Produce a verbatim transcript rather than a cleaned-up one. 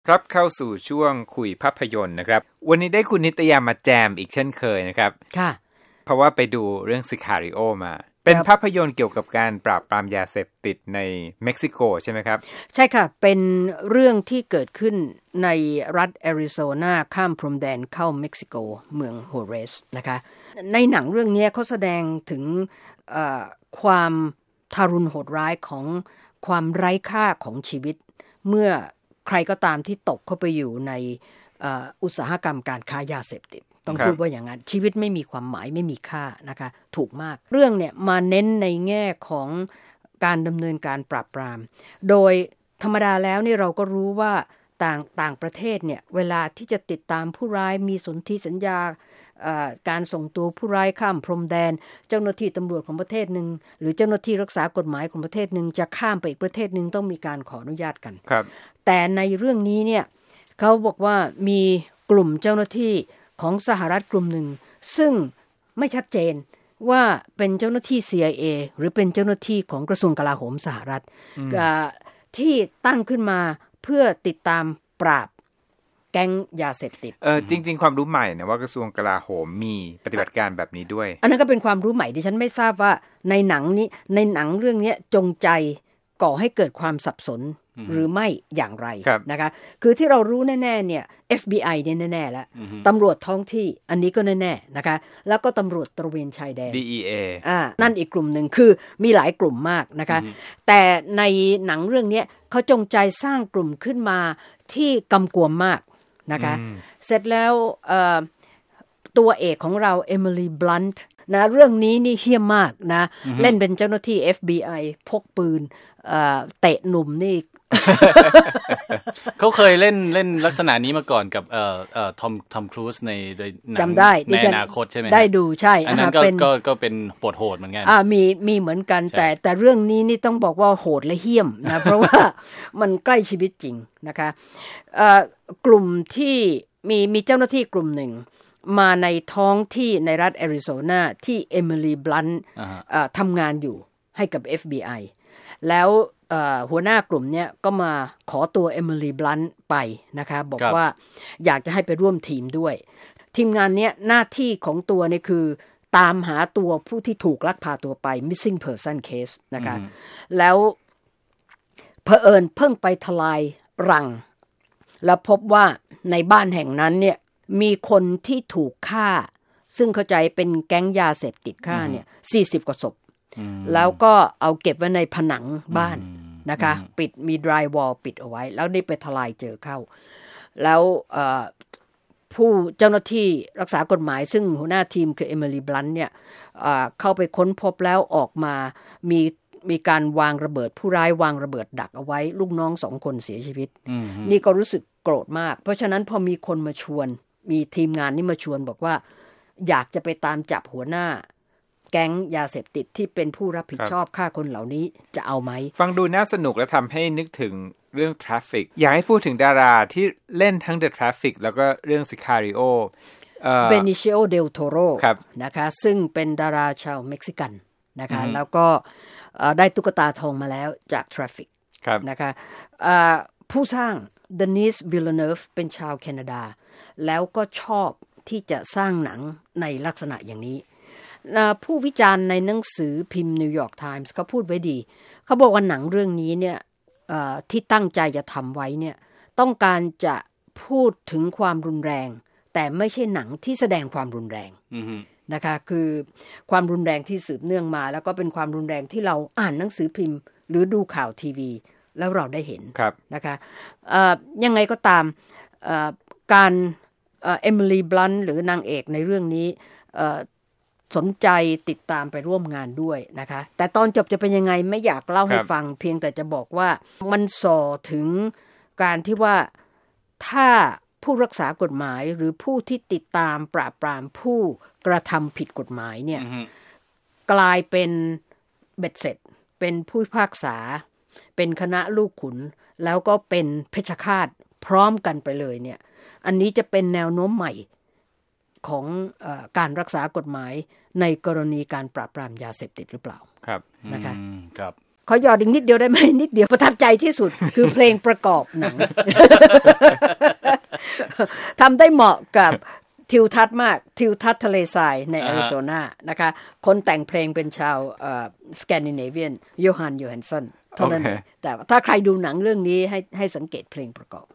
ครับเข้าสู่ช่วงคุยภาพยนตร์นะครับวันนี้ได้คุณนิตยามาแจมอีกเช่นเคยนะครับค่ะเพราะว่าไปดูเรื่องซิคาริโอมาเป็นภาพยนตร์เกี่ยวกับการปราบปรามยาเสพติดในเม็กซิโกใช่ไหมครับใช่ค่ะเป็นเรื่องที่เกิดขึ้นในรัฐแอริโซนาข้ามพรมแดนเข้าเม็กซิโกเมืองโฮเรสนะคะในหนังเรื่องนี้เขาแสดงถึงความทารุณโหดร้ายของความไร้ค่าของชีวิตเมื่อใครก็ตามที่ตกเข้าไปอยู่ในอุตสาหกรรมการค้ายาเสพติดต้องพูดว่าอย่างนั้นชีวิตไม่มีความหมายไม่มีค่านะคะถูกมากเรื่องเนี่ยมาเน้นในแง่ของการดำเนินการปราบปรามโดยธรรมดาแล้วนี่เราก็รู้ว่าต่างต่างประเทศเนี่ยเวลาที่จะติดตามผู้ร้ายมีสนธิสัญญาการส่งตัวผู้ร้ายข้ามพรมแดนเจ้าหน้าที่ตำรวจของประเทศนึงหรือเจ้าหน้าที่รักษากฎหมายของประเทศนึงจะข้ามไปอีกประเทศนึงต้องมีการขออนุญาตกันครับแต่ในเรื่องนี้เนี่ยเขาบอกว่ามีกลุ่มเจ้าหน้าที่ของสหรัฐกลุ่มหนึ่งซึ่งไม่ชัดเจนว่าเป็นเจ้าหน้าที่ ซี ไอ เอ หรือเป็นเจ้าหน้าที่ของกระทรวงกลาโหมสหรัฐที่ตั้งขึ้นมาเพื่อติดตามปราบแก๊งยาเสพติดเออจริงๆความรู้ใหม่นะว่ากระทรวงกลาโหมมีปฏิบัติการแบบนี้ด้วยอันนั้นก็เป็นความรู้ใหม่ที่ฉันไม่ทราบว่าในหนังนี้ในหนังเรื่องนี้จงใจก่อให้เกิดความสับสนหรือไม่อย่างไรนะคะคือที่เรารู้แน่ๆเนี่ย เอฟ บี ไอ เนี่ยแน่ๆแล้วตำรวจท้องที่อันนี้ก็แน่ๆนะคะแล้วก็ตำรวจตระเวนชายแดนดี อี เออ่านั่นอีกกลุ่มหนึ่งคือมีหลายกลุ่มมากนะคะแต่ในหนังเรื่องนี้เขาจงใจสร้างกลุ่มขึ้นมาที่กำกวมมากนะคะเสร็จแล้วตัวเอกของเราเอมิลีบลันท์นะเรื่องนี้นี่เหี้ยมมากนะเล่นเป็นเจ้าหน้าที่ เอฟ บี ไอ พกปืนเตะหนุ่มนี่เขาเคยเล่นเล่นลักษณะนี้มาก่อนกับเอ่อเอ่อทอมทอมครูซในหนังจำได้ในอนาคตใช่ไหมได้ดูใช่อันนั้นก็ก็ก็เป็นโหดโหดเหมือนกันอ่ามีมีเหมือนกันแต่แต่เรื่องนี้นี่ต้องบอกว่าโหดและเหี้ยมนะเพราะว่ามันใกล้ชีวิตจริงนะคะเอ่อกลุ่มที่มีมีเจ้าหน้าที่กลุ่มหนึ่งมาในท้องที่ในรัฐแอริโซนาที่เอมิลีบลันท์ทำงานอยู่ให้กับ เอฟ บี ไอ แล้วหัวหน้ากลุ่มเนี้ยก็มาขอตัวเอมิลีบลันท์ไปนะคะบอกว่าอยากจะให้ไปร่วมทีมด้วยทีมงานเนี้ยหน้าที่ของตัวเนี่ยคือตามหาตัวผู้ที่ถูกลักพาตัวไป missing person case นะคะแล้วเผอิญเพิ่งไปทลายรังแล้วพบว่าในบ้านแห่งนั้นเนี่ยมีคนที่ถูกฆ่าซึ่งเข้าใจเป็นแก๊งยาเสพติดฆ่าเนี่ยสี่สิบกว่าศพแล้วก็เอาเก็บไว้ในผนังบ้านนะคะปิดมีดรายวอลปิดเอาไว้แล้วได้ไปทลายเจอเข้าแล้วผู้เจ้าหน้าที่รักษากฎหมายซึ่งหัวหน้าทีมคือเอมิลีบลันท์เนี่ยเข้าไปค้นพบแล้วออกมามีมีการวางระเบิดผู้ร้ายวางระเบิดดักเอาไว้ลูกน้องสองคนเสียชีวิตนี่ก็รู้สึกโกรธมากเพราะฉะนั้นพอมีคนมาชวนมีทีมงานนี่มาชวนบอกว่าอยากจะไปตามจับหัวหน้าแก๊งยาเสพติดที่เป็นผู้รับผิดชอบฆ่าคนเหล่านี้จะเอาไหมฟังดูน่าสนุกและทำให้นึกถึงเรื่อง Traffic อยากให้พูดถึงดาราที่เล่นทั้ง The Traffic แล้วก็เรื่อง Sicario เบนิชิโอเดลโทโรนะคะซึ่งเป็นดาราชาวเม็กซิกันนะคะแล้วก็ได้ตุ๊กตาทองมาแล้วจาก Traffic นะคะผู้สร้างเดนิสวิลเลเนฟเป็นชาวแคนาดาแล้วก็ชอบที่จะสร้างหนังในลักษณะอย่างนี้ผู้วิจารณ์ในหนังสือพิมพ์ New York Times เขาพูดไว้ดีเขาบอกว่าหนังเรื่องนี้เนี่ยที่ตั้งใจจะทำไว้เนี่ยต้องการจะพูดถึงความรุนแรงแต่ไม่ใช่หนังที่แสดงความรุนแรง mm-hmm. นะคะคือความรุนแรงที่สืบเนื่องมาแล้วก็เป็นความรุนแรงที่เราอ่านหนังสือพิมพ์หรือดูข่าวทีวีแล้วเราได้เห็นนะคะยังไงก็ตามการเอมิลีบลันท์หรือนางเอกในเรื่องนี้สนใจติดตามไปร่วมงานด้วยนะคะแต่ตอนจบจะเป็นยังไงไม่อยากเล่าให้ฟังเพียงแต่จะบอกว่ามันส่อถึงการที่ว่าถ้าผู้รักษากฎหมายหรือผู้ที่ติดตามปราบปรามผู้กระทำผิดกฎหมายเนี่ย mm-hmm. กลายเป็นเบ็ดเสร็จเป็นผู้พิพากษาเป็นคณะลูกขุนแล้วก็เป็นเพชฌฆาตพร้อมกันไปเลยเนี่ยอันนี้จะเป็นแนวโน้มใหม่ของเอ่อการรักษากฎหมายในกรณีการปราบปรามยาเสพติดหรือเปล่าครับนะคะครับขอหยอดอีกนิดเดียวได้ไหมนิดเดียวประทับใจที่สุด คือเพลงประกอบหนัง ทำได้เหมาะกับทิวทัศน์มากทิวทัศน์ทะเลทรายในแอริโซนานะคะคนแต่งเพลงเป็นชาวสแกนดิเนเวียนโยฮันโยฮันสันเท่านั้นแต่ถ้าใครดูหนังเรื่องนี้ให้ให้สังเกตเพลงประกอบ